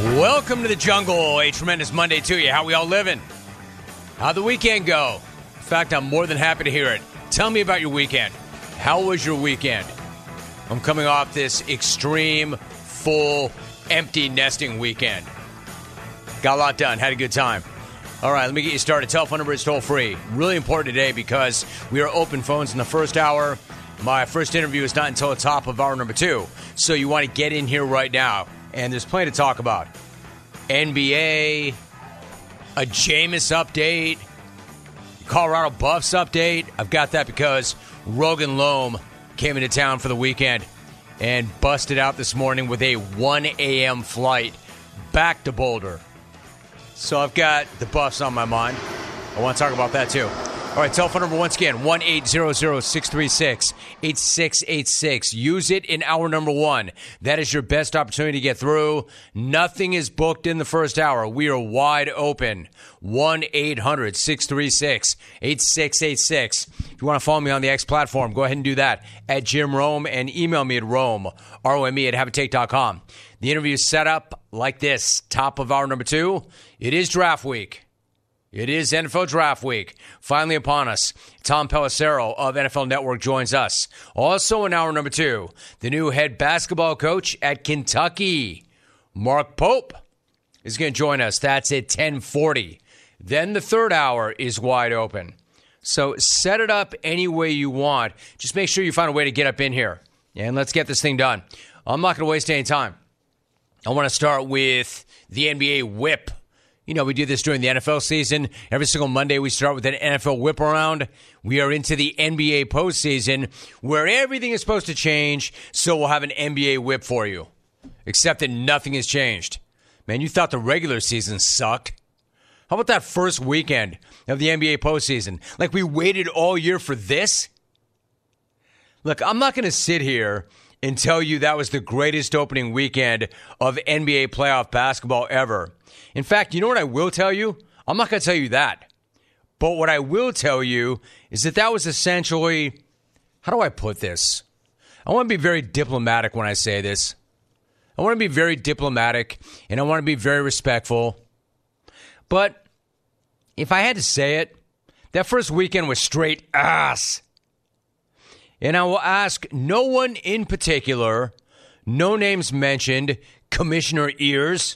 Welcome to the jungle. A tremendous Monday to you. How we all living? How'd the weekend go? In fact, I'm more than happy to hear it. Tell me about your weekend. How was your weekend? I'm coming off this extreme, full, empty nesting weekend. Got a lot done. Had a good time. All right, let me get you started. Telephone number is toll free. Really important today because we are open phones in the first hour. My first interview is not until the top of hour number 2. So you want to get in here right now. And there's plenty to talk about. NBA, a Jameis update, Colorado Buffs update. I've got that because Rogan Loam came into town for the weekend and busted out this morning with a 1 a.m. flight back to Boulder. So I've got the Buffs on my mind. I want to talk about that too. All right, telephone number once again, 1-800-636-8686. Use it in hour number 1. That is your best opportunity to get through. Nothing is booked in the first hour. We are wide open. 1-800-636-8686. If you want to follow me on the X platform, go ahead and do that at Jim Rome and email me at Rome, R-O-M-E at haveatake.com. The interview is set up like this. Top of hour number 2. It is draft week. It is NFL Draft Week. Finally upon us. Tom Pelissero of NFL Network joins us. Also in hour number 2, the new head basketball coach at Kentucky, Mark Pope, is going to join us. That's at 10:40. Then the third hour is wide open. So set it up any way you want. Just make sure you find a way to get up in here. And let's get this thing done. I'm not going to waste any time. I want to start with the NBA whip. You know, we do this during the NFL season. Every single Monday we start with an NFL whip around. We are into the NBA postseason where everything is supposed to change, so we'll have an NBA whip for you. Except that nothing has changed. Man, you thought the regular season sucked. How about that first weekend of the NBA postseason? Like we waited all year for this? Look, I'm not going to sit here and tell you that was the greatest opening weekend of NBA playoff basketball ever. In fact, you know what I will tell you? I'm not going to tell you that. But what I will tell you is that was essentially, how do I put this? I want to be very diplomatic when I say this. I want to be very diplomatic, and I want to be very respectful. But if I had to say it, that first weekend was straight ass. And I will ask no one in particular, no names mentioned, Commissioner Ears.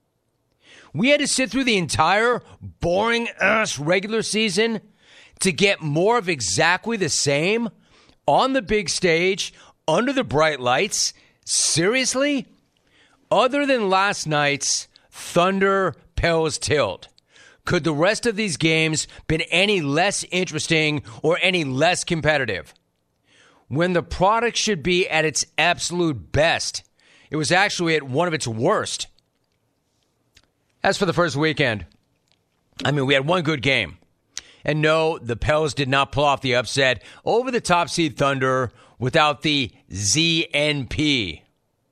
We had to sit through the entire boring-ass regular season to get more of exactly the same on the big stage, under the bright lights. Seriously? Other than last night's Thunder Pels tilt, could the rest of these games been any less interesting or any less competitive? When the product should be at its absolute best, it was actually at one of its worst. As for the first weekend, we had one good game. And no, the Pels did not pull off the upset over the top seed Thunder without the ZNP.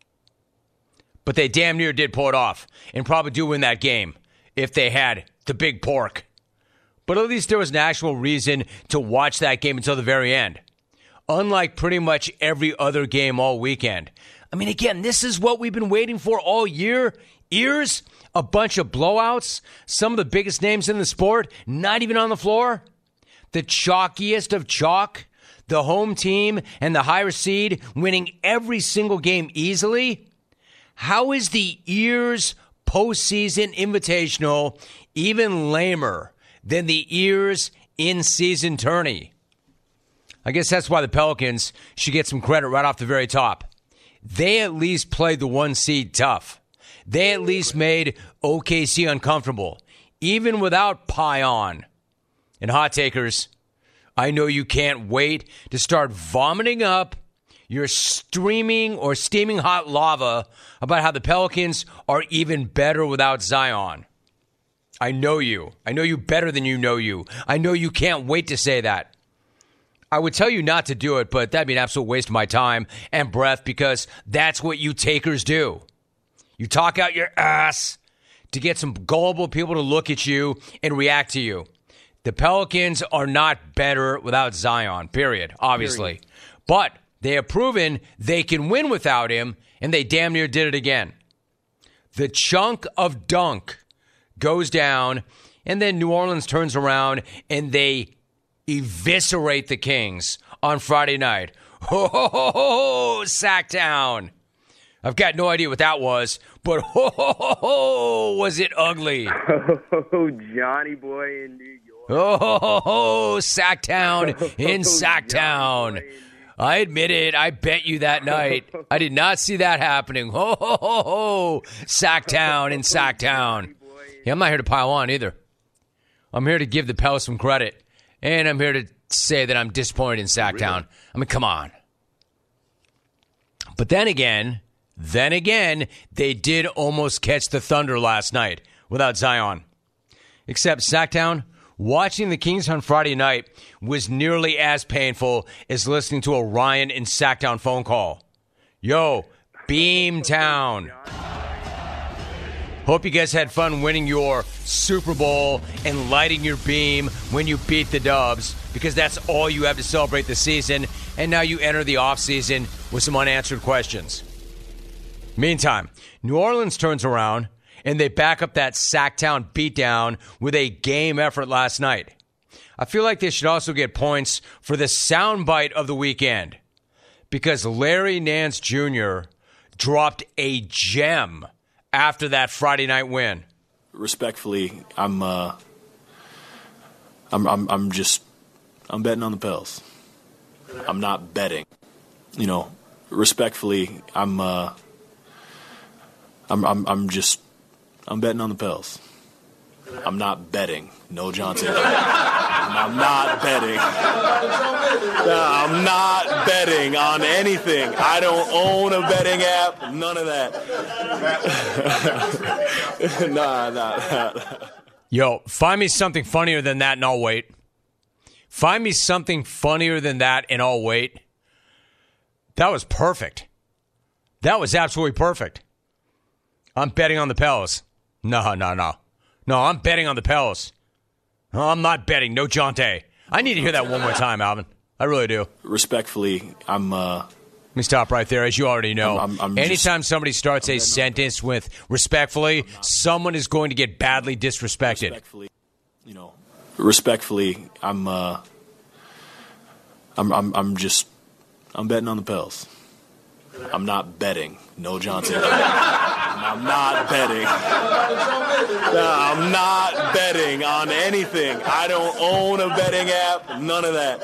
But they damn near did pull it off and probably do win that game if they had the big pork. But at least there was an actual reason to watch that game until the very end. Unlike pretty much every other game all weekend. Again, this is what we've been waiting for all year. Ears, a bunch of blowouts, some of the biggest names in the sport, not even on the floor. The chalkiest of chalk, the home team and the higher seed winning every single game easily. How is the Ears postseason invitational even lamer than the Ears in-season tourney? I guess that's why the Pelicans should get some credit right off the very top. They at least played the 1 seed tough. They at least made OKC uncomfortable, even without Pion. And hot takers, I know you can't wait to start vomiting up your streaming or steaming hot lava about how the Pelicans are even better without Zion. I know you. I know you better than you know you. I know you can't wait to say that. I would tell you not to do it, but that'd be an absolute waste of my time and breath because that's what you takers do. You talk out your ass to get some gullible people to look at you and react to you. The Pelicans are not better without Zion, period, obviously. But they have proven they can win without him, and they damn near did it again. The chunk of dunk goes down, and then New Orleans turns around and they eviscerate the Kings on Friday night. Ho, ho, ho, ho, Sacktown. I've got no idea what that was, but ho, ho, ho, ho, was it ugly. Oh, Johnny boy in New York. Oh, ho, ho, ho, Sacktown in Sacktown. I admit it. I bet you that night. I did not see that happening. Ho, ho, ho, ho, Sacktown in Sacktown. Yeah, I'm not here to pile on either. I'm here to give the Pels some credit, and I'm here to say that I'm disappointed in Sacktown. Really? I mean, come on. But then again, they did almost catch the Thunder last night without Zion. Except Sacktown, watching the Kings on Friday night was nearly as painful as listening to a Ryan in Sacktown phone call. Yo, Beamtown. Hope you guys had fun winning your Super Bowl and lighting your beam when you beat the Dubs, because that's all you have to celebrate the season, and now you enter the offseason with some unanswered questions. Meantime, New Orleans turns around, and they back up that Sacktown beatdown with a game effort last night. I feel like they should also get points for the soundbite of the weekend, because Larry Nance Jr. dropped a gem after that Friday night win. Respectfully, I'm betting on the Pels. I'm not betting. Respectfully, I'm betting on the Pels. I'm not betting. No Johnson. I'm not betting. I'm not betting on anything. I don't own a betting app. None of that. Nah. Yo, find me something funnier than that and I'll wait. Find me something funnier than that and I'll wait. That was perfect. That was absolutely perfect. I'm betting on the Pels. No. No, I'm betting on the Pels. No, I'm not betting. No Jonte. I need to hear that one more time, Alvin. I really do. Respectfully, Let me stop right there. As you already know, anytime somebody starts a sentence with respectfully, someone is going to get badly disrespected. Respectfully, I'm betting on the Pels. I'm not betting. No Johnson. I'm not betting. I'm not betting on anything. I don't own a betting app. None of that.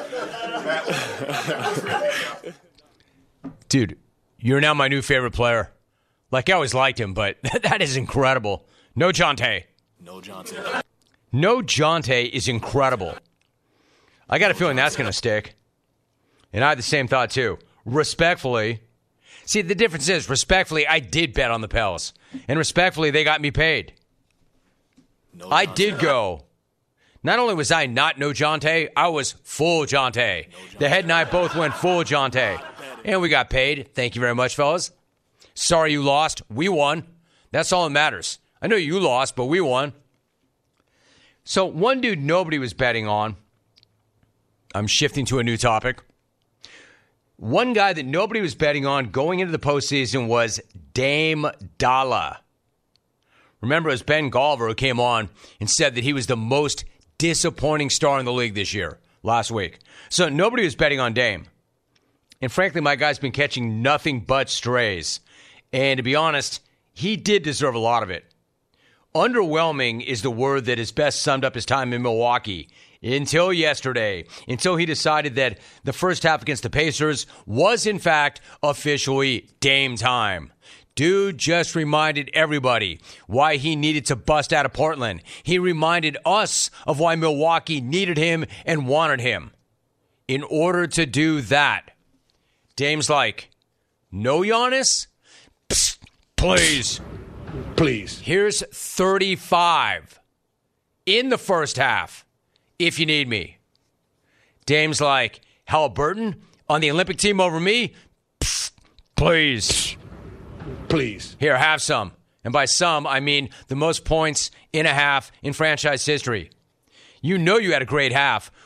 Dude, you're now my new favorite player. Like, I always liked him, but that is incredible. No Jonte. No Johnson. No Jonte is incredible. I got a feeling that's going to stick. And I had the same thought, too. Respectfully. See, the difference is, respectfully, I did bet on the Pels. And respectfully, they got me paid. No I did go. Not only was I not no Jonte, I was full Jonte. The head and I both went full Jonte. And we got paid. Thank you very much, fellas. Sorry you lost. We won. That's all that matters. I know you lost, but we won. So one dude nobody was betting on. I'm shifting to a new topic. One guy that nobody was betting on going into the postseason was Dame Dalla. Remember, it was Ben Golliver who came on and said that he was the most disappointing star in the league this year, last week. So nobody was betting on Dame. And frankly, my guy's been catching nothing but strays. And to be honest, he did deserve a lot of it. Underwhelming is the word that has best summed up his time in Milwaukee. Until yesterday, until he decided that the first half against the Pacers was, in fact, officially Dame time. Dude just reminded everybody why he needed to bust out of Portland. He reminded us of why Milwaukee needed him and wanted him. In order to do that, Dame's like, no Giannis? Psst, please. Please. Here's 35 in the first half. If you need me. Dame's like, Halliburton on the Olympic team over me? Psst, please. Please. Here, have some. And by some, I mean the most points in a half in franchise history. You know you had a great half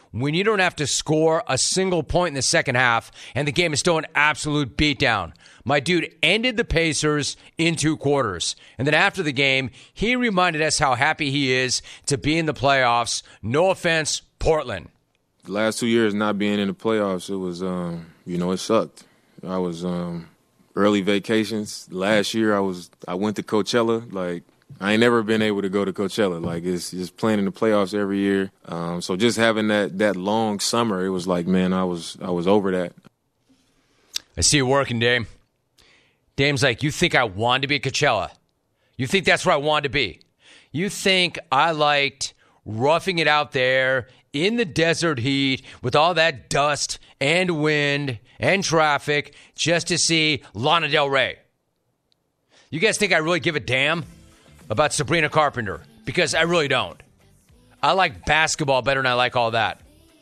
when you don't have to score a single point in the second half and the game is still an absolute beatdown. My dude ended the Pacers in 2 quarters. And then after the game, he reminded us how happy he is to be in the playoffs. No offense, Portland. The last 2 years not being in the playoffs, it was, it sucked. I was early vacations. Last year I went to Coachella. Like, I ain't never been able to go to Coachella. Like, it's just playing in the playoffs every year. So just having that long summer, it was like, man, I was over that. I see you working, Dame. Dame's like, you think I wanted to be at Coachella? You think that's where I wanted to be? You think I liked roughing it out there in the desert heat with all that dust and wind and traffic just to see Lana Del Rey? You guys think I really give a damn about Sabrina Carpenter? Because I really don't. I like basketball better than I like all that.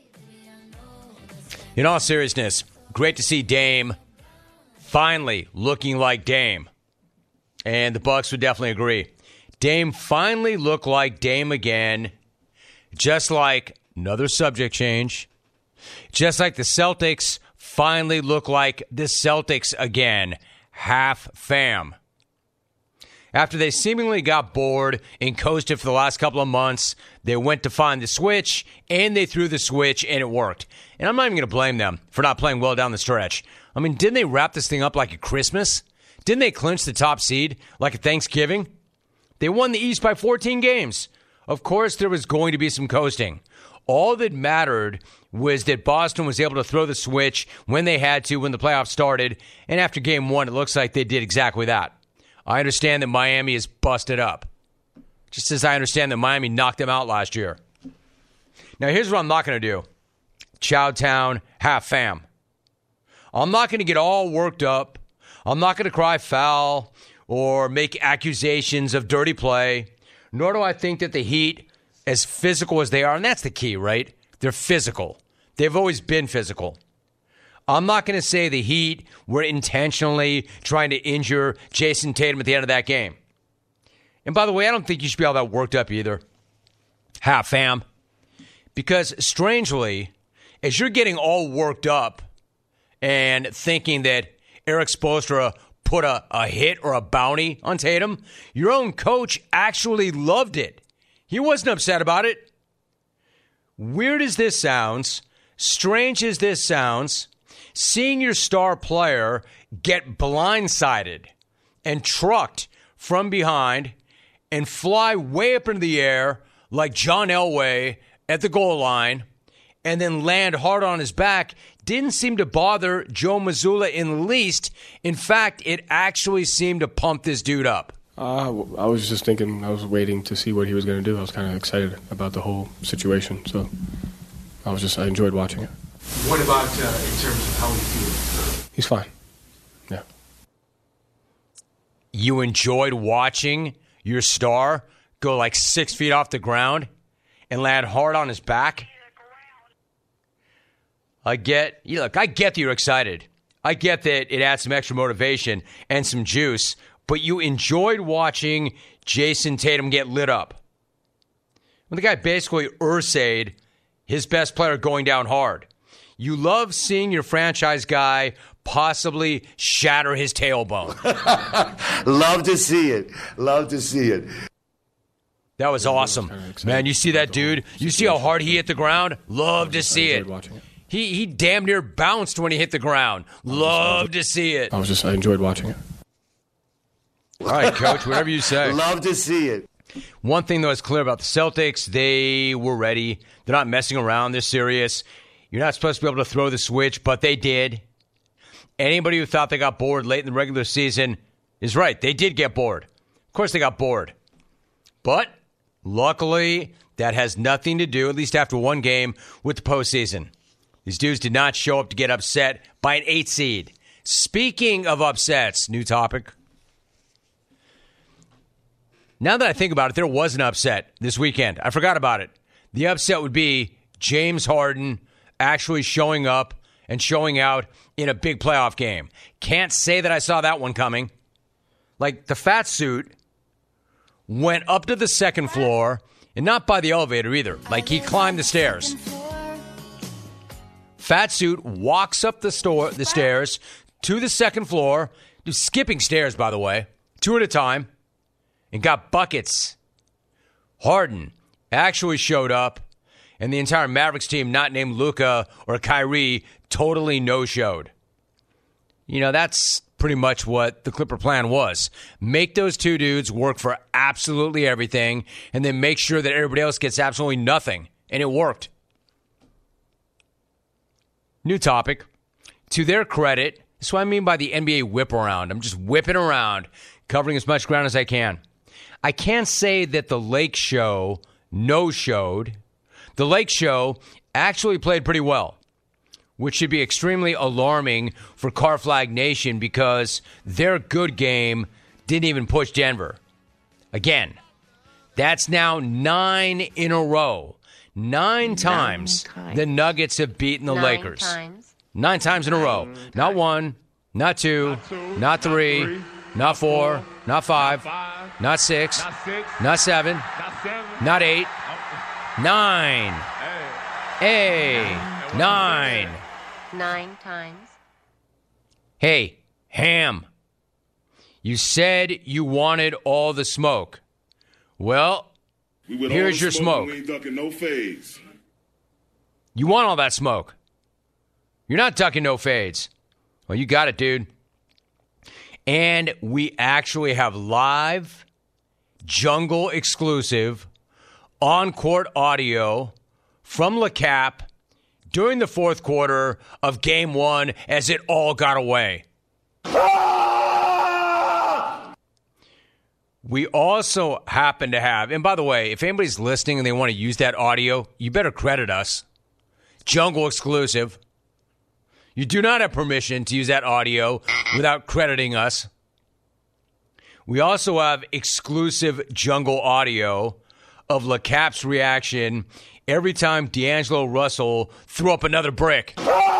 In all seriousness, great to see Dame finally looking like Dame. And the Bucks would definitely agree. Dame finally looked like Dame again. Just like another subject change. Just like the Celtics finally look like the Celtics again. Half fam. After they seemingly got bored and coasted for the last couple of months, they went to find the switch, and they threw the switch, and it worked. And I'm not even going to blame them for not playing well down the stretch. I mean, didn't they wrap this thing up like a Christmas? Didn't they clinch the top seed like a Thanksgiving? They won the East by 14 games. Of course, there was going to be some coasting. All that mattered was that Boston was able to throw the switch when they had to when the playoffs started, and after game 1, it looks like they did exactly that. I understand that Miami is busted up, just as I understand that Miami knocked them out last year. Now, here's what I'm not going to do. Chowtown, half fam. I'm not going to get all worked up. I'm not going to cry foul or make accusations of dirty play, nor do I think that the Heat, as physical as they are, and that's the key, right? They're physical. They've always been physical. I'm not going to say the Heat were intentionally trying to injure Jason Tatum at the end of that game. And by the way, I don't think you should be all that worked up either. Half fam. Because strangely, as you're getting all worked up and thinking that Eric Spoelstra put a hit or a bounty on Tatum, your own coach actually loved it. He wasn't upset about it. Weird as this sounds, strange as this sounds, seeing your star player get blindsided and trucked from behind and fly way up into the air like John Elway at the goal line and then land hard on his back didn't seem to bother Joe Mazzulla in the least. In fact, it actually seemed to pump this dude up. I was just thinking, I was waiting to see what he was going to do. I was kind of excited about the whole situation, so I enjoyed watching it. What about in terms of how he feels? He's fine. Yeah. You enjoyed watching your star go like 6 feet off the ground and land hard on his back? I get that you're excited. I get that it adds some extra motivation and some juice, but you enjoyed watching Jason Tatum get lit up. When the guy basically Ursayed his best player going down hard. You love seeing your franchise guy possibly shatter his tailbone. Love to see it. Love to see it. That was awesome. Man, you see that dude? You see how hard he hit the ground? Love to see it. He damn near bounced when he hit the ground. Love to see it. I enjoyed watching it. All right, Coach, whatever you say. Love to see it. One thing that was clear about the Celtics, they were ready. They're not messing around. They're serious. You're not supposed to be able to throw the switch, but they did. Anybody who thought they got bored late in the regular season is right. They did get bored. Of course they got bored. But luckily, that has nothing to do, at least after one game, with the postseason. These dudes did not show up to get upset by an 8 seed. Speaking of upsets, new topic. Now that I think about it, there was an upset this weekend. I forgot about it. The upset would be James Harden actually showing up and showing out in a big playoff game. Can't say that I saw that one coming. Like, the fat suit went up to the second floor, and not by the elevator either. Like, he climbed the stairs. Fat suit walks up the stairs to the second floor, skipping stairs, by the way, 2 at a time, and got buckets. Harden actually showed up, and the entire Mavericks team, not named Luka or Kyrie, totally no-showed. You know, that's pretty much what the Clipper plan was. Make those 2 dudes work for absolutely everything, and then make sure that everybody else gets absolutely nothing. And it worked. New topic. To their credit, that's what I mean by the NBA whip around. I'm just whipping around, covering as much ground as I can. I can't say that the Lake Show no-showed. The Lake Show actually played pretty well, which should be extremely alarming for Car Flag Nation because their good game didn't even push Denver. Again, that's now 9 in a row. 9 times the Nuggets have beaten the Lakers. 9 times in a row. Not 1, not 2, not 3, not 4, not 5, not 6, not 7, not 8, 9. Hey, 9. 9 times. Hey, Ham, you said you wanted all the smoke. Well, here's your smoke. We ain't ducking no fades. You want all that smoke. You're not ducking no fades. Well, you got it, dude. And we actually have live, jungle exclusive, on-court audio from LeCap during the fourth quarter of Game 1 as it all got away. We also happen to have, and by the way, if anybody's listening and they want to use that audio, you better credit us. Jungle exclusive. You do not have permission to use that audio without crediting us. We also have exclusive jungle audio of LeCap's reaction every time D'Angelo Russell threw up another brick.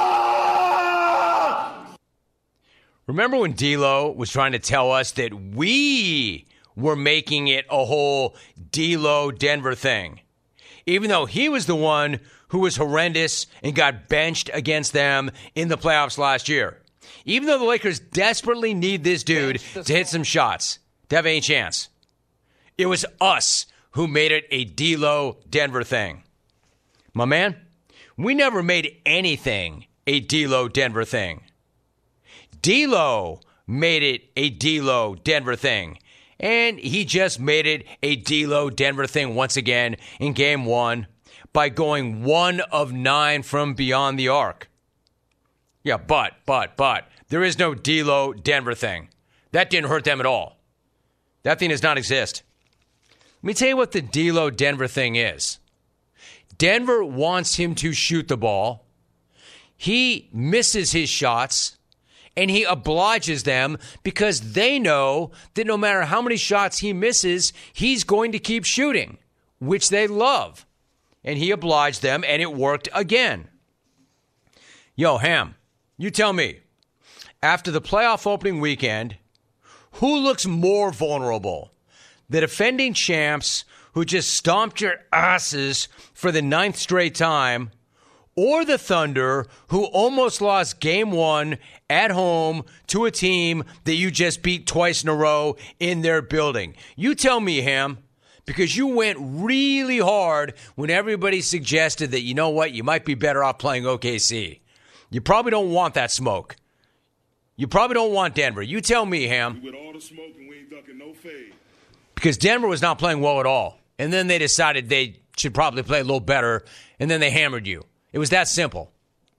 Remember when D'Lo was trying to tell us that we were making it a whole D'Lo Denver thing, even though he was the one who was horrendous and got benched against them in the playoffs last year. Even though the Lakers desperately need this dude to hit some shots to have any chance. It was us who made it a D'Lo Denver thing. My man, we never made anything a D'Lo Denver thing. D'Lo made it a D'Lo Denver thing. And he just made it a D'Lo Denver thing once again in Game 1 by going 1 of 9 from beyond the arc. Yeah, but, there is no D'Lo Denver thing. That didn't hurt them at all. That thing does not exist. Let me tell you what the D'Lo Denver thing is. Denver wants him to shoot the ball. He misses his shots, and he obliges them because they know that no matter how many shots he misses, he's going to keep shooting, which they love. And he obliged them, and it worked again. Yo, Ham, you tell me, after the playoff opening weekend, who looks more vulnerable? The defending champs who just stomped your asses for the 9th straight time, or the Thunder who almost lost Game 1 at home to a team that you just beat twice in a row in their building? You tell me, Ham, because you went really hard when everybody suggested that, you know what, you might be better off playing OKC. You probably don't want that smoke. You probably don't want Denver. You tell me, Ham. With all the smoke and we ain't ducking no fade. Because Denver was not playing well at all. And then they decided they should probably play a little better, and then they hammered you. It was that simple.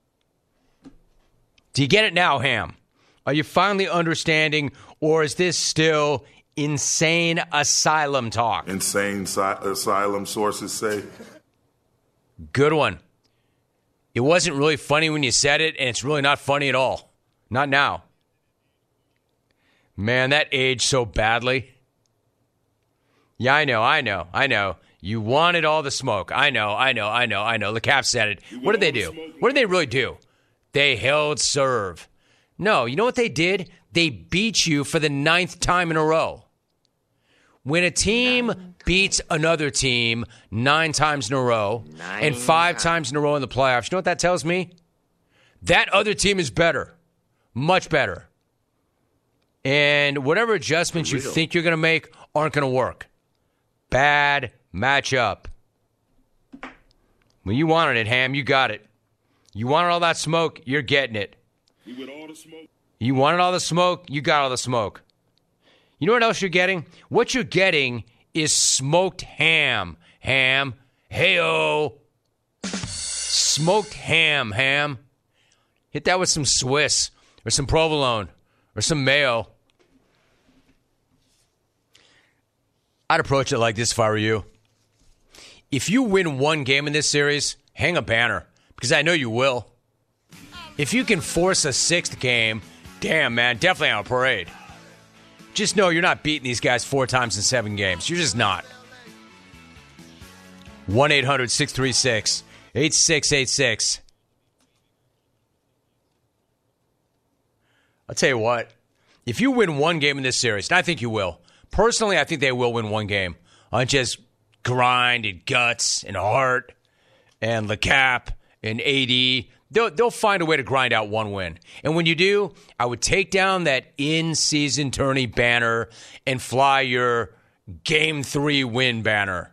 Do you get it now, Ham? Are you finally understanding, or is this still insane asylum talk? Insane asylum, sources say. Good one. It wasn't really funny when you said it, and it's really not funny at all. Not now. Man, that aged so badly. Yeah, I know. You wanted all the smoke. I know. The Cap said it. What did they do? What did they really do? They held serve. No, you know what they did? They beat you for the 9th time in a row. When a team beats another team 9 times in a row and 5 times in a row in the playoffs, you know what that tells me? That other team is better. Much better. And whatever adjustments you think you're going to make aren't going to work. Bad matchup. When you wanted it, Ham, you got it. You wanted all that smoke, you're getting it. You wanted all the smoke, you got all the smoke. You know what else you're getting? What you're getting is smoked ham. Ham. Hey-o. Smoked ham. Hit that with some Swiss or some provolone or some mayo. I'd approach it like this if I were you. If you win one game in this series, hang a banner, because I know you will. If you can force a sixth game, damn, man, definitely on a parade. Just know you're not beating these guys 4 times in 7 games. You're just not. 1-800-636-8686. I'll tell you what. If you win one game in this series, and I think you will. Personally, I think they will win one game on just grind and guts and heart and LeCap and AD. They'll find a way to grind out one win. And when you do, I would take down that in-season tourney banner and fly your Game 3 win banner.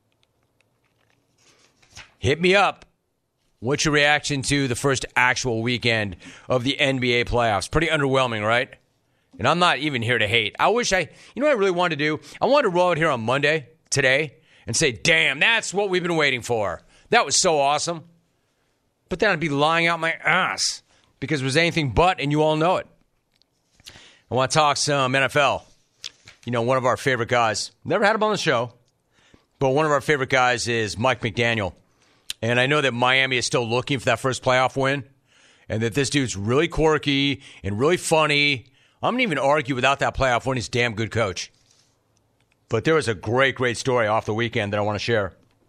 Hit me up. What's your reaction to the first actual weekend of the NBA playoffs? Pretty underwhelming, right? And I'm not even here to hate. You know what I really wanted to do? I wanted to roll out here on Monday, today, and say, damn, that's what we've been waiting for. That was so awesome. But then I'd be lying out my ass because it was anything but, and you all know it. I want to talk some NFL. You know, one of our favorite guys, never had him on the show, but one of our favorite guys is Mike McDaniel. And I know that Miami is still looking for that first playoff win, and that this dude's really quirky and really funny. I'm going to even argue without that playoff win, he's a damn good coach. But there was a great, great story off the weekend that I want to share.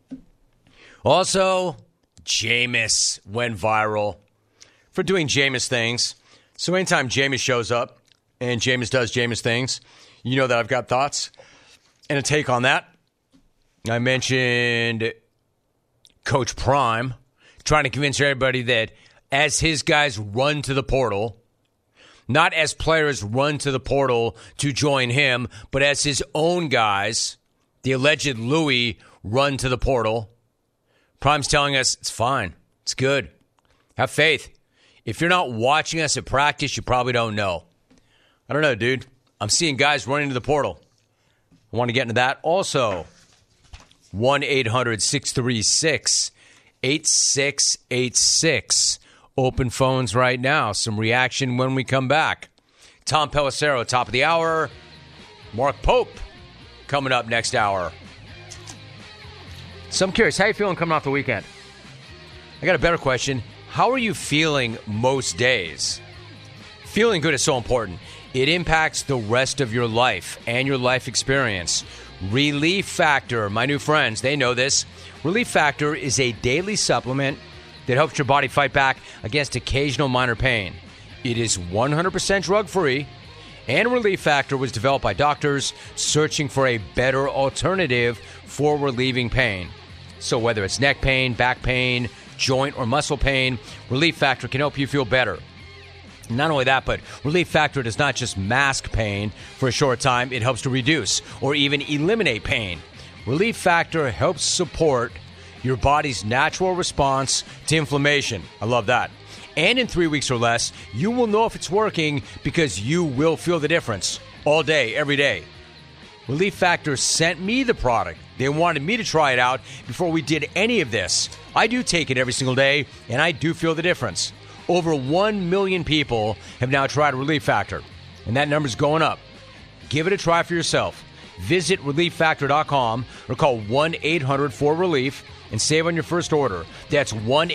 Also, Jameis went viral for doing Jameis things. So anytime Jameis shows up and Jameis does Jameis things, you know that I've got thoughts and a take on that. I mentioned Coach Prime trying to convince everybody that as his guys run to the portal, not as players run to the portal to join him, but as his own guys, the alleged Louis, run to the portal. Prime's telling us it's fine. It's good. Have faith. If you're not watching us at practice, you probably don't know. I don't know, dude. I'm seeing guys running to the portal. I want to get into that. Also, 1-800-636-8686. Open phones right now. Some reaction when we come back. Tom Pelissero, top of the hour. Mark Pope coming up next hour. So I'm curious, how are you feeling coming off the weekend? I got a better question. How are you feeling most days? Feeling good is so important. It impacts the rest of your life and your life experience. Relief Factor, my new friends, they know this. Relief Factor is a daily supplement that helps your body fight back against occasional minor pain. It is 100% drug-free, and Relief Factor was developed by doctors searching for a better alternative for relieving pain. So whether it's neck pain, back pain, joint or muscle pain, Relief Factor can help you feel better. Not only that, but Relief Factor does not just mask pain for a short time, it helps to reduce or even eliminate pain. Relief Factor helps support your body's natural response to inflammation. I love that. And in 3 weeks or less, you will know if it's working because you will feel the difference all day, every day. Relief Factor sent me the product. They wanted me to try it out before we did any of this. I do take it every single day, and I do feel the difference. Over 1 million people have now tried Relief Factor, and that number's going up. Give it a try for yourself. Visit ReliefFactor.com or call 1-800-4RELIEF and save on your first order. That's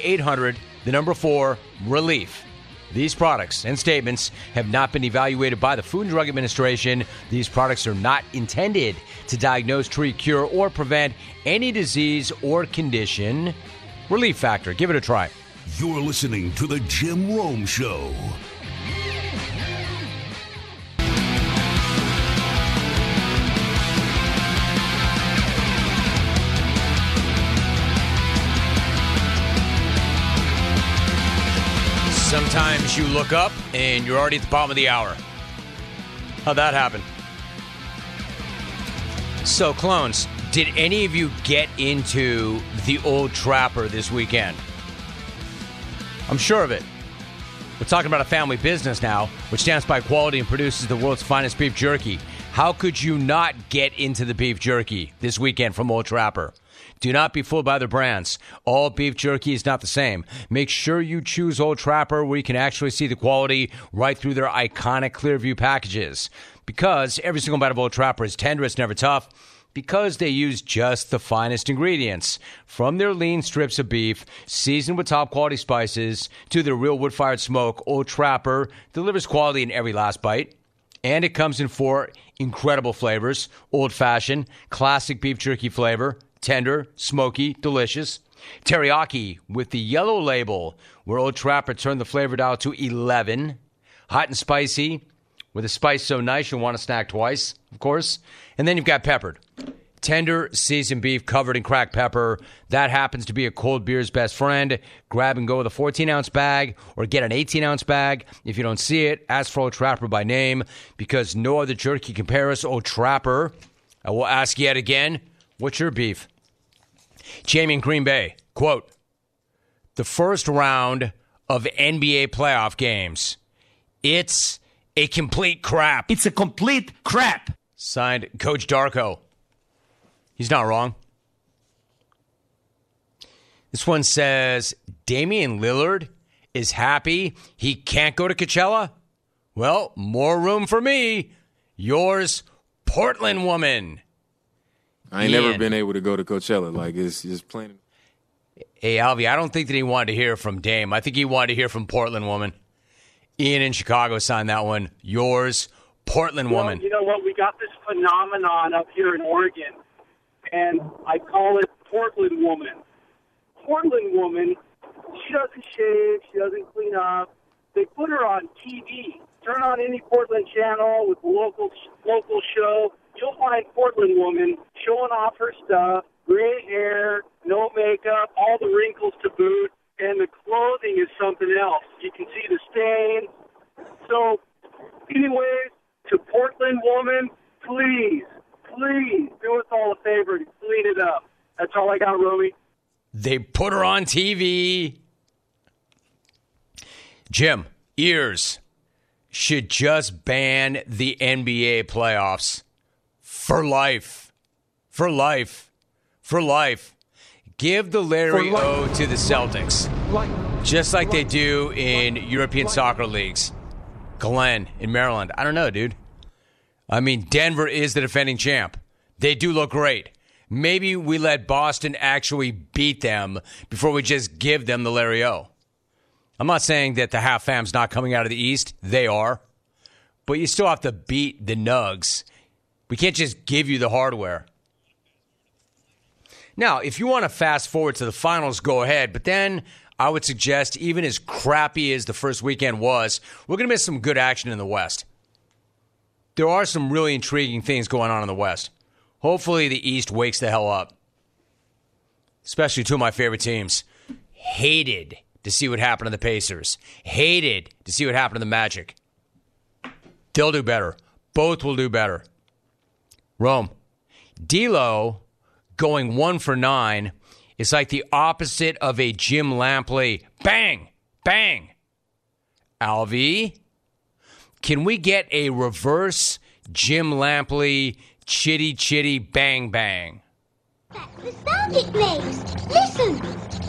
1-800-4-RELIEF. These products and statements have not been evaluated by the Food and Drug Administration. These products are not intended to diagnose, treat, cure, or prevent any disease or condition. Relief Factor. Give it a try. You're listening to The Jim Rome Show. Some Sometimes you look up and you're already at the bottom of the hour. How'd that happen? So, clones, did any of you get into the Old Trapper this weekend? I'm sure of it. We're talking about a family business now, which stands by quality and produces the world's finest beef jerky. How could you not get into the beef jerky this weekend from Old Trapper? Do not be fooled by their brands. All beef jerky is not the same. Make sure you choose Old Trapper where you can actually see the quality right through their iconic Clearview packages. Because every single bite of Old Trapper is tender, it's never tough. Because they use just the finest ingredients. From their lean strips of beef, seasoned with top quality spices, to their real wood-fired smoke, Old Trapper delivers quality in every last bite. And it comes in 4 incredible flavors: old-fashioned, classic beef jerky flavor, tender, smoky, delicious. Teriyaki with the yellow label, where Old Trapper turned the flavor dial to 11. Hot and spicy, with a spice so nice you'll want to snack twice, of course. And then you've got peppered. Tender, seasoned beef covered in cracked pepper. That happens to be a cold beer's best friend. Grab and go with a 14-ounce bag or get an 18-ounce bag. If you don't see it, ask for Old Trapper by name, because no other jerky compares Old Trapper. I will ask yet again, what's your beef? Jamie in Green Bay, quote, "The first round of NBA playoff games. It's a complete crap." It's a complete crap. Signed, Coach Darko. He's not wrong. This one says, Damian Lillard is happy he can't go to Coachella? Well, more room for me. Yours, Portland woman. I ain't never been able to go to Coachella. Like, it's just plain. Hey, Alvy, I don't think that he wanted to hear from Dame. I think he wanted to hear from Portland woman. Ian in Chicago signed that one. Yours, Portland woman. You know what? We got this phenomenon up here in Oregon, and I call it Portland woman. Portland woman, she doesn't shave, she doesn't clean up. They put her on TV. Turn on any Portland channel with a local show. You'll find Portland woman showing off her stuff, gray hair, no makeup, all the wrinkles to boot, and the clothing is something else. You can see the stain. So, anyways, to Portland woman, please do us all a favor and clean it up. That's all I got, Romy. They put her on TV. Jim, ears should just ban the NBA playoffs. For life. For life. For life. Give the Larry O to the Celtics. Just like they do in European soccer leagues. Glenn in Maryland. I don't know, dude. I mean, Denver is the defending champ. They do look great. Maybe we let Boston actually beat them before we just give them the Larry O. I'm not saying that the half fam's not coming out of the East. They are. But you still have to beat the Nugs. We can't just give you the hardware. Now, if you want to fast forward to the finals, go ahead. But then I would suggest, even as crappy as the first weekend was, we're going to miss some good action in the West. There are some really intriguing things going on in the West. Hopefully the East wakes the hell up. Especially two of my favorite teams. Hated to see what happened to the Pacers. Hated to see what happened to the Magic. They'll do better. Both will do better. Rome. D'Lo going 1 for 9 is like the opposite of a Jim Lampley. Bang! Bang! Alvy, can we get a reverse Jim Lampley chitty chitty bang bang? That's the sound it makes. Listen!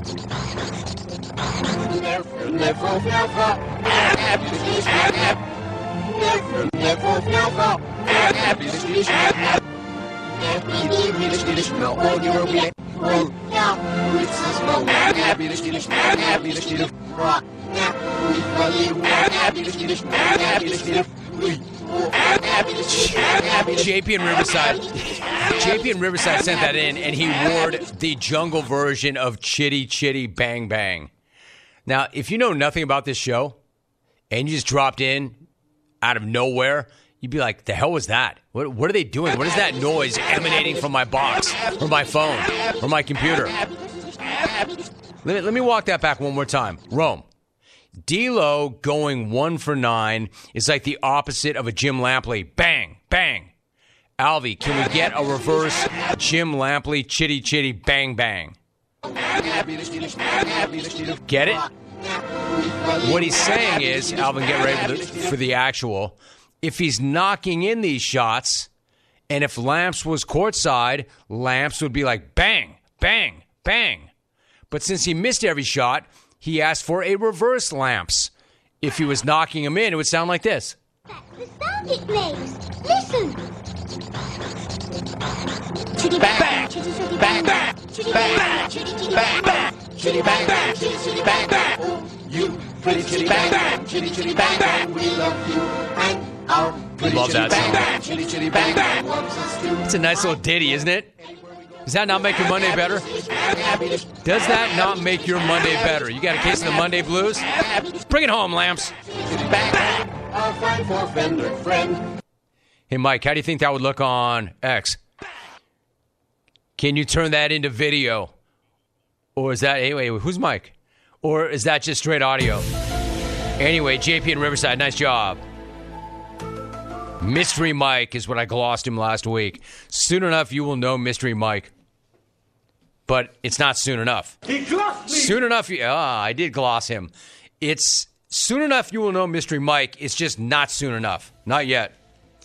JP in Riverside sent that in, and he roared the jungle version of Chitty Chitty Bang Bang. Now, if you know nothing about this show, and you just dropped in out of nowhere, you'd be like, the hell was that? What are they doing? What is that noise emanating from my box, or my phone, or my computer? Let me walk that back one more time. Rome, D'Lo going 1 for 9 is like the opposite of a Jim Lampley. Bang, bang. Alvy, can we get a reverse Jim Lampley chitty chitty bang bang? Get it? What he's saying is, Alvin, get ready for the actual. If he's knocking in these shots, and if Lamps was courtside, Lamps would be like bang, bang, bang. But since he missed every shot, he asked for a reverse Lamps. If he was knocking him in, it would sound like this. The sound it makes. Listen. Chitty Bang, bang, chitty bang, bang, chitty bang, bang, chitty bang, bang, chitty bang, bang, chitty bang, bang. You pretty chitty bang, bang, chitty bang, bang. We love you and our pretty Love chitty that bang, song. bang, chitty bang, bang. Loves us too. It's a nice little ditty, isn't it? Does that not make your Monday better? Does that not make your Monday better? You got a case of the Monday blues? Bring it home, Lamps. Our fine four-fender friend. Hey, Mike, how do you think that would look on X? Can you turn that into video? Or is that, hey, wait, who's Mike? Or is that just straight audio? Anyway, JP in Riverside, nice job. Mystery Mike is what I glossed him last week. Soon enough, you will know Mystery Mike. But it's not soon enough. He glossed me. Soon enough, I did gloss him. It's soon enough you will know Mystery Mike. It's just not soon enough. Not yet.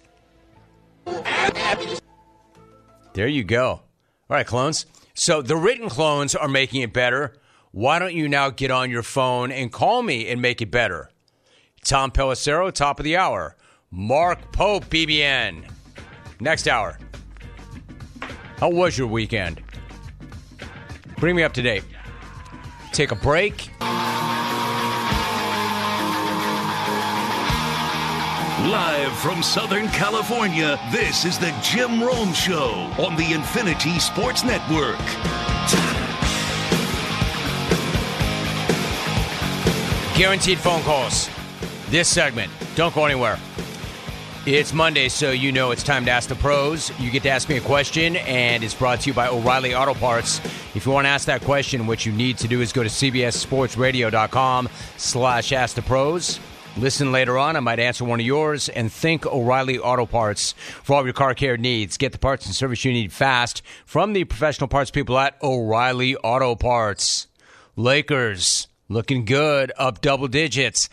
There you go. All right, clones. So the written clones are making it better. Why don't you now get on your phone and call me and make it better? Tom Pelissero, top of the hour. Mark Pope, BBN. Next hour. How was your weekend? Bring me up to date. Take a break. Live from Southern California, this is the Jim Rome Show on the Infinity Sports Network. Guaranteed phone calls. This segment. Don't go anywhere. It's Monday, so you know it's time to ask the pros. You get to ask me a question, and it's brought to you by O'Reilly Auto Parts. If you want to ask that question, what you need to do is go to cbssportsradio.com/askthepros. Listen later on. I might answer one of yours. And think O'Reilly Auto Parts for all your car care needs. Get the parts and service you need fast from the professional parts people at O'Reilly Auto Parts. Lakers looking good, up double digits.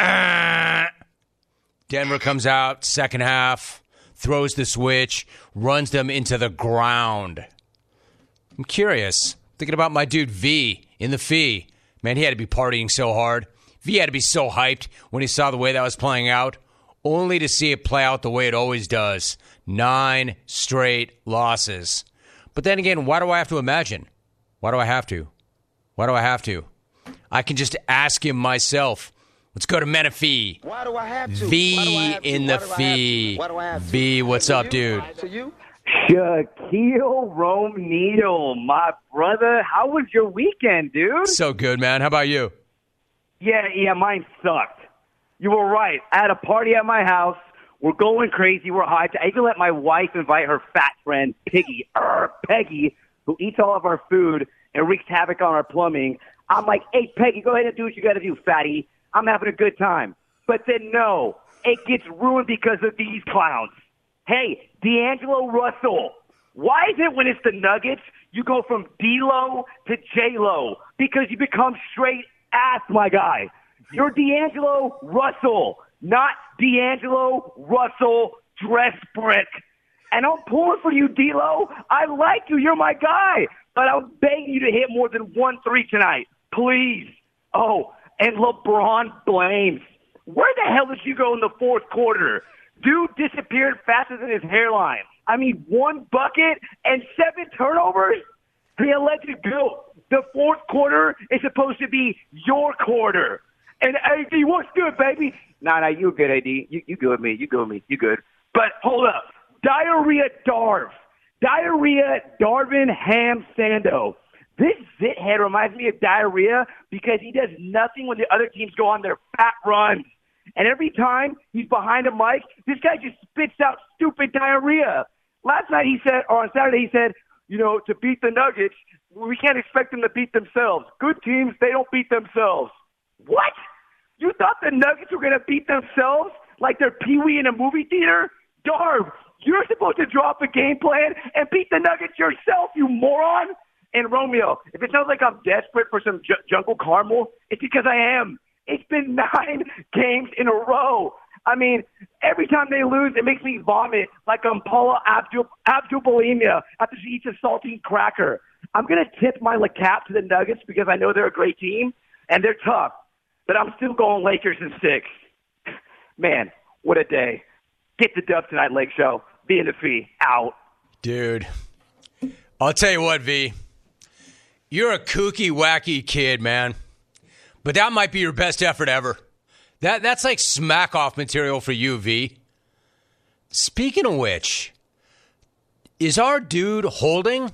Denver comes out, second half, throws the switch, runs them into the ground. I'm curious. Thinking about my dude V in the Fee. Man, he had to be partying so hard. V had to be so hyped when he saw the way that was playing out, only to see it play out the way it always does. 9 straight losses. But then again, why do I have to imagine? Why do I have to? Why do I have to? I can just ask him myself. Let's go to Menifee. Why do I have to? V in the Fee. V, what's up, dude? Shaquille O'Neal, my brother. How was your weekend, dude? So good, man. How about you? Yeah, mine sucked. You were right. I had a party at my house. We're going crazy. We're high. I even let my wife invite her fat friend, Peggy, who eats all of our food and wreaks havoc on our plumbing. I'm like, hey, Peggy, go ahead and do what you got to do, fatty. I'm having a good time. But then, no, it gets ruined because of these clowns. Hey, D'Angelo Russell, why is it when it's the Nuggets, you go from D-Lo to J-Lo? Because you become straight ass, my guy. You're D'Angelo Russell, not D'Angelo Russell dress brick. And I'm pulling for you, D-Lo. I like you. You're my guy. But I'm begging you to hit more than 1 3 tonight. Please. Oh, and LeBron blames. Where the hell did you go in the fourth quarter? Dude disappeared faster than his hairline. I mean, 1 bucket and 7 turnovers? The alleged goat. The fourth quarter is supposed to be your quarter. And AD, what's good, baby? Nah, you good, AD. You good, me. You good. But hold up. Diarrhea Darv. Diarrhea Darvin Ham Sando. This zithead reminds me of Diarrhea because he does nothing when the other teams go on their fat runs. And every time he's behind a mic, this guy just spits out stupid diarrhea. Last night he said, or on Saturday he said, to beat the Nuggets, we can't expect them to beat themselves. Good teams, they don't beat themselves. What? You thought the Nuggets were going to beat themselves like they're Pee-wee in a movie theater? Darv, you're supposed to draw up a game plan and beat the Nuggets yourself, you moron. And Romeo, if it sounds like I'm desperate for some jungle caramel, it's because I am. It's been 9 games in a row. I mean, every time they lose, it makes me vomit like I'm Paula Abdul bulimia after she eats a saltine cracker. I'm going to tip my cap to the Nuggets because I know they're a great team, and they're tough. But I'm still going Lakers in 6. Man, what a day. Get the dub tonight, Lake Show. V and the Fee, out. Dude, I'll tell you what, V. You're a kooky, wacky kid, man. But that might be your best effort ever. That's like smack-off material for you, V. Speaking of which, is our dude holding?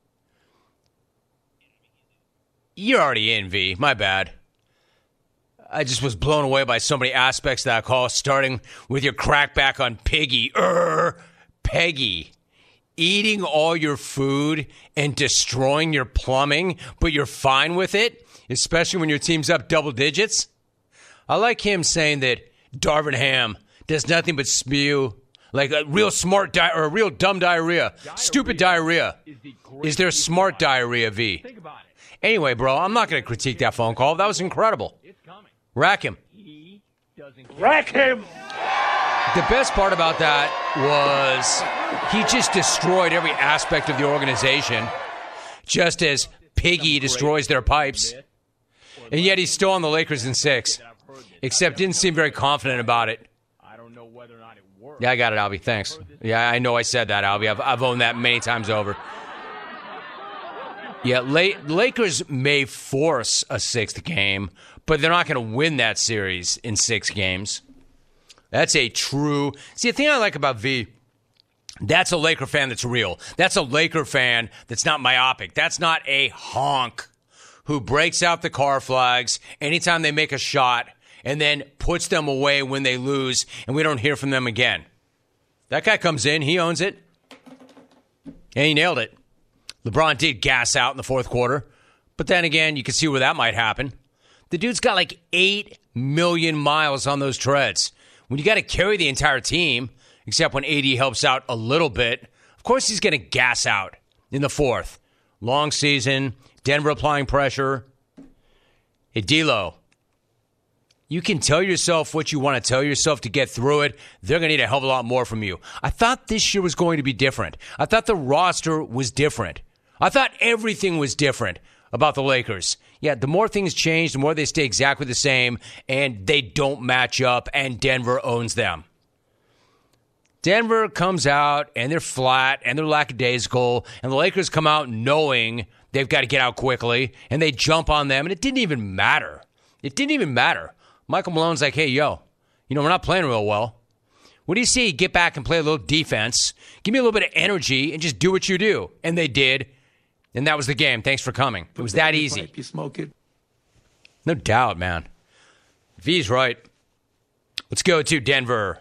You're already in, V. My bad. I just was blown away by so many aspects of that call, starting with your crackback on Piggy. Peggy. Eating all your food and destroying your plumbing, but you're fine with it, especially when your team's up double digits. I like him saying that Darvin Ham does nothing but spew like a real smart or a real dumb diarrhea. Stupid diarrhea. Is there smart diarrhea, V? Anyway, bro, I'm not going to critique that phone call. That was incredible. Rack him. Rack him! The best part about that was he just destroyed every aspect of the organization, just as Piggy destroys their pipes. And yet he's still on the Lakers in 6, except didn't seem very confident about it. Yeah, I got it, Albie. Thanks. Yeah, I know I said that, Albie. I've owned that many times over. Yeah, Lakers may force a 6th game, but they're not going to win that series in 6 games. That's a true... See, the thing I like about V, that's a Laker fan that's real. That's a Laker fan that's not myopic. That's not a honk who breaks out the car flags anytime they make a shot and then puts them away when they lose and we don't hear from them again. That guy comes in, he owns it, and he nailed it. LeBron did gas out in the 4th quarter, but then again, you can see where that might happen. The dude's got like 8 million miles on those treads. When you got to carry the entire team, except when AD helps out a little bit, of course he's going to gas out in the 4th. Long season, Denver applying pressure. Hey, D'Lo, you can tell yourself what you want to tell yourself to get through it. They're going to need a hell of a lot more from you. I thought this year was going to be different. I thought the roster was different. I thought everything was different about the Lakers. Yeah, the more things change, the more they stay exactly the same, and they don't match up, and Denver owns them. Denver comes out, and they're flat, and they're lackadaisical, and the Lakers come out knowing they've got to get out quickly, and they jump on them, and it didn't even matter. It didn't even matter. Michael Malone's like, hey, we're not playing real well. What do you see? Get back and play a little defense. Give me a little bit of energy and just do what you do. And they did. And that was the game. Thanks for coming. It was that easy. You smoke it. No doubt, man. V's right. Let's go to Denver.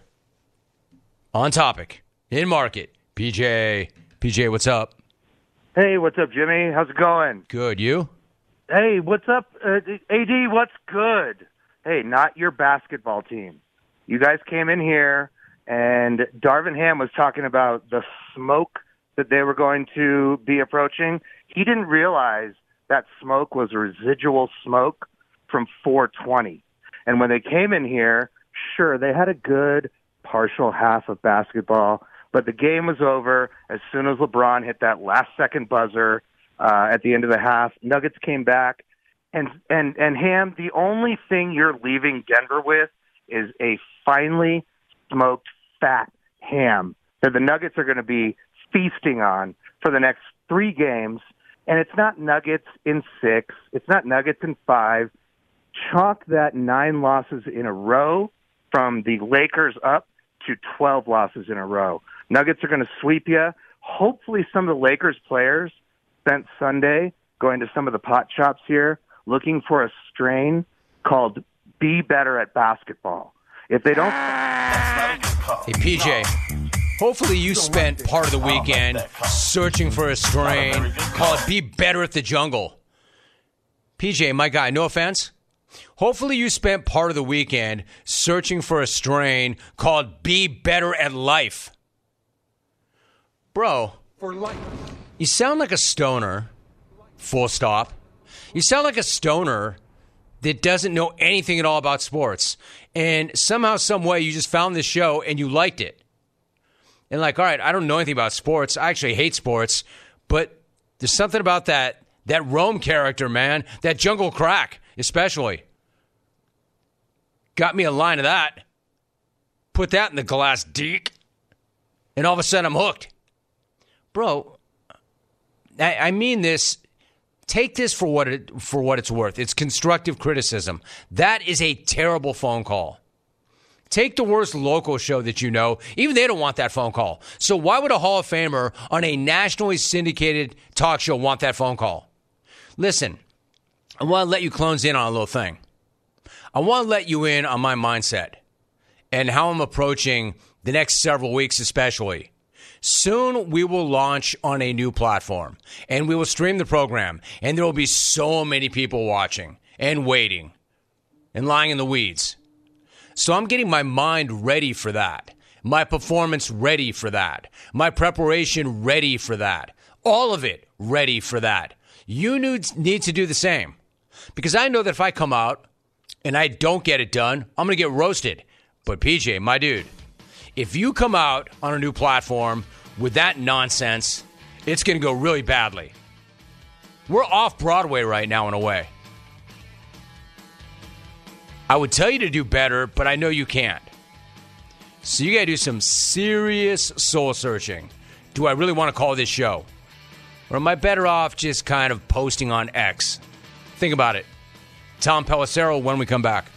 On topic. In market. PJ. PJ, what's up? Hey, what's up, Jimmy? How's it going? Good. You? Hey, what's up? AD, what's good? Hey, not your basketball team. You guys came in here, and Darvin Ham was talking about the smoke that they were going to be approaching. He didn't realize that smoke was residual smoke from 420. And when they came in here, sure, they had a good partial half of basketball, but the game was over as soon as LeBron hit that last-second buzzer at the end of the half. Nuggets came back. And Ham, the only thing you're leaving Denver with is a finely smoked fat ham that the Nuggets are going to be feasting on for the next 3 games. And it's not Nuggets in 6. It's not Nuggets in 5. Chalk that 9 losses in a row from the Lakers up to 12 losses in a row. Nuggets are going to sweep you. Hopefully some of the Lakers players spent Sunday going to some of the pot shops here looking for a strain called Be Better at Basketball. If they don't... Hey, PJ, hopefully you spent part of the weekend searching for a strain called Be Better at the Jungle. PJ, my guy, no offense, Hopefully you spent part of the weekend searching for a strain called Be Better at Life. Bro, For life. you sound like a stoner, full stop. You sound like a stoner that doesn't know anything at all about sports. And somehow, some way, you just found this show and you liked it. And like, all right, I don't know anything about sports. I actually hate sports. But there's something about that Rome character, man. That Jungle Crack, especially. Got me a line of that. Put that in the glass deek. And all of a sudden, I'm hooked. Bro, I mean this. Take this for what it's worth. It's constructive criticism. That is a terrible phone call. Take the worst local show that you know. Even they don't want that phone call. So why would a Hall of Famer on a nationally syndicated talk show want that phone call? Listen, I want to let you clones in on a little thing. I want to let you in on my mindset and how I'm approaching the next several weeks especially. Soon we will launch on a new platform, and we will stream the program, and there will be so many people watching and waiting and lying in the weeds. So I'm getting my mind ready for that, my performance ready for that, my preparation ready for that, all of it ready for that. You need to do the same, because I know that if I come out and I don't get it done, I'm going to get roasted. But PJ, my dude, if you come out on a new platform with that nonsense, it's going to go really badly. We're off Broadway right now in a way. I would tell you to do better, but I know you can't. So you got to do some serious soul searching. Do I really want to call this show? Or am I better off just kind of posting on X? Think about it. Tom Pelissero when we come back.